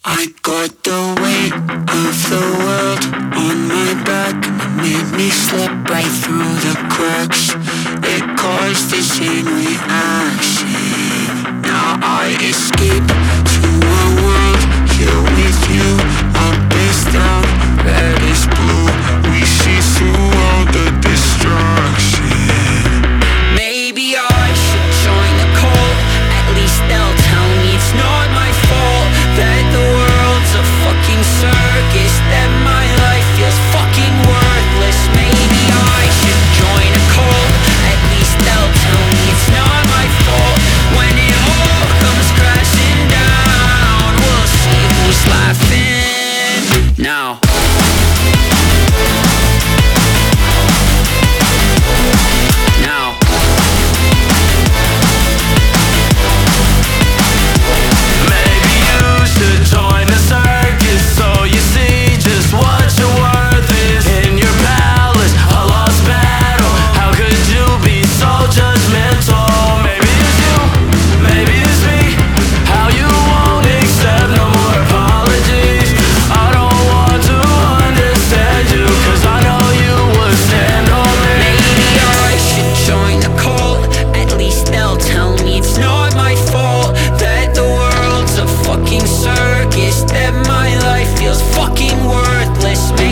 I got the weight of the world on my back, and it made me slip right through the cracks. It caused this chain reaction. Now I escape to a world here with you. Up is down, red is blue. We see through all the distraction. Maybe I should join the cult. At least they'll tell me it's not my fault, that the world's a fucking circus, that my life feels fucking worthless. Maybe I should join a cult. At least they'll tell me it's not my fault. When it all comes crashing down, we'll see who's laughing now. Circus, that my life feels fucking worthless.